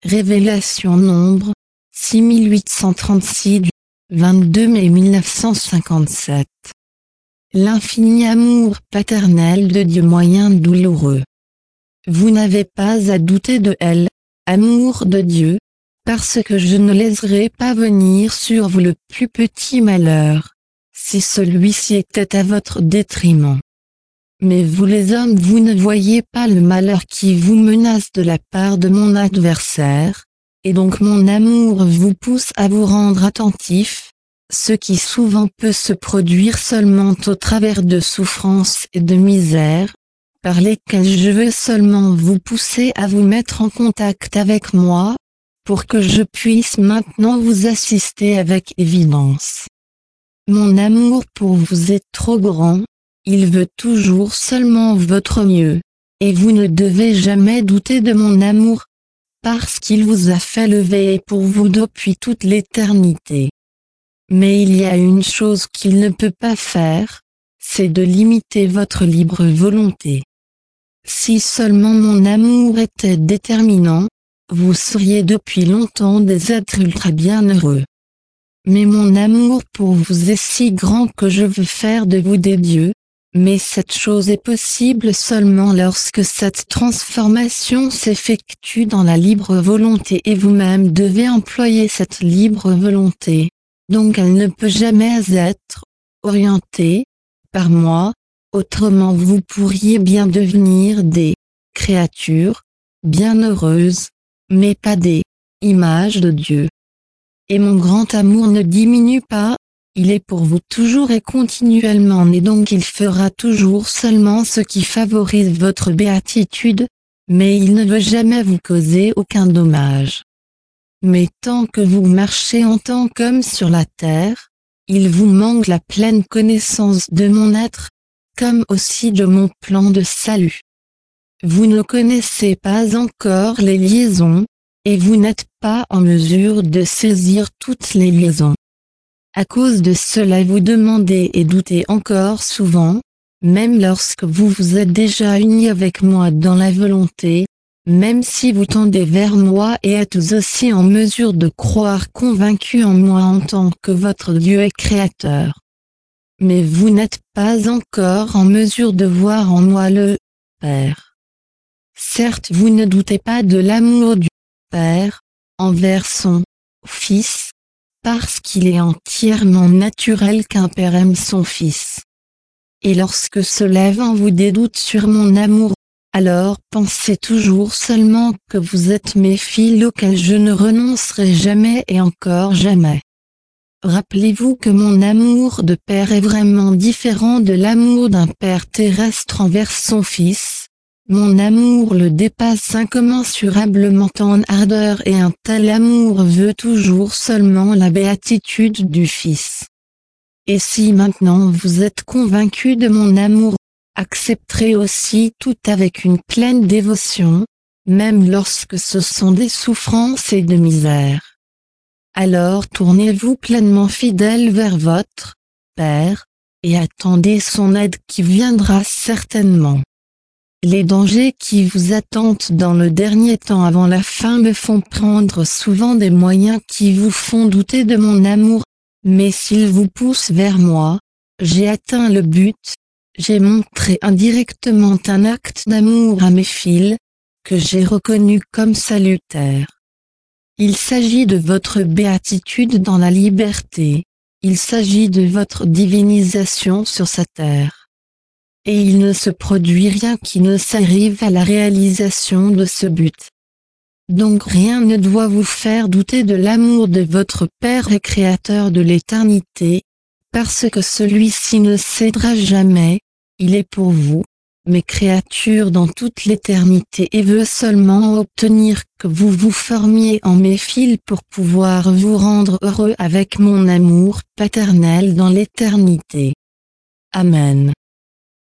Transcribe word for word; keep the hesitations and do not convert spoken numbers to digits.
Révélation Nombre, six mille huit cent trente-six du vingt-deux mai mille neuf cent cinquante-sept. L'infini amour paternel de Dieu moyen douloureux. Vous n'avez pas à douter de elle, amour de Dieu, parce que je ne laisserai pas venir sur vous le plus petit malheur, si celui-ci était à votre détriment. Mais vous les hommes, vous ne voyez pas le malheur qui vous menace de la part de mon adversaire, et donc mon amour vous pousse à vous rendre attentif, ce qui souvent peut se produire seulement au travers de souffrances et de misères, par lesquelles je veux seulement vous pousser à vous mettre en contact avec moi, pour que je puisse maintenant vous assister avec évidence. Mon amour pour vous est trop grand, il veut toujours seulement votre mieux, et vous ne devez jamais douter de mon amour, parce qu'il vous a fait lever pour vous depuis toute l'éternité. Mais il y a une chose qu'il ne peut pas faire, c'est de limiter votre libre volonté. Si seulement mon amour était déterminant, vous seriez depuis longtemps des êtres ultra bienheureux. Mais mon amour pour vous est si grand que je veux faire de vous des dieux, mais cette chose est possible seulement lorsque cette transformation s'effectue dans la libre volonté et vous-même devez employer cette libre volonté, donc elle ne peut jamais être orientée par moi, autrement vous pourriez bien devenir des créatures bienheureuses, mais pas des images de Dieu. Et mon grand amour ne diminue pas, il est pour vous toujours et continuellement et donc il fera toujours seulement ce qui favorise votre béatitude, mais il ne veut jamais vous causer aucun dommage. Mais tant que vous marchez en tant qu'homme sur la terre, il vous manque la pleine connaissance de mon être, comme aussi de mon plan de salut. Vous ne connaissez pas encore les liaisons, et vous n'êtes pas en mesure de saisir toutes les liaisons. À cause de cela vous demandez et doutez encore souvent, même lorsque vous vous êtes déjà unis avec moi dans la volonté, même si vous tendez vers moi et êtes aussi en mesure de croire convaincu en moi en tant que votre Dieu et Créateur. Mais vous n'êtes pas encore en mesure de voir en moi le Père. Certes vous ne doutez pas de l'amour du Père envers son Fils, parce qu'il est entièrement naturel qu'un père aime son fils. Et lorsque se lève en vous des doutes sur mon amour, alors pensez toujours seulement que vous êtes mes filles auxquelles je ne renoncerai jamais et encore jamais. Rappelez-vous que mon amour de père est vraiment différent de l'amour d'un père terrestre envers son fils. Mon amour le dépasse incommensurablement en ardeur et un tel amour veut toujours seulement la béatitude du Fils. Et si maintenant vous êtes convaincus de mon amour, accepterez aussi tout avec une pleine dévotion, même lorsque ce sont des souffrances et de misère. Alors tournez-vous pleinement fidèle vers votre Père, et attendez son aide qui viendra certainement. Les dangers qui vous attendent dans le dernier temps avant la fin me font prendre souvent des moyens qui vous font douter de mon amour, mais s'ils vous poussent vers moi, j'ai atteint le but, j'ai montré indirectement un acte d'amour à mes filles, que j'ai reconnu comme salutaire. Il s'agit de votre béatitude dans la liberté, il s'agit de votre divinisation sur sa terre. Et il ne se produit rien qui ne s'arrive à la réalisation de ce but. Donc rien ne doit vous faire douter de l'amour de votre Père et Créateur de l'éternité, parce que celui-ci ne cédera jamais, il est pour vous, mes créatures dans toute l'éternité et veut seulement obtenir que vous vous formiez en mes filles pour pouvoir vous rendre heureux avec mon amour paternel dans l'éternité. Amen.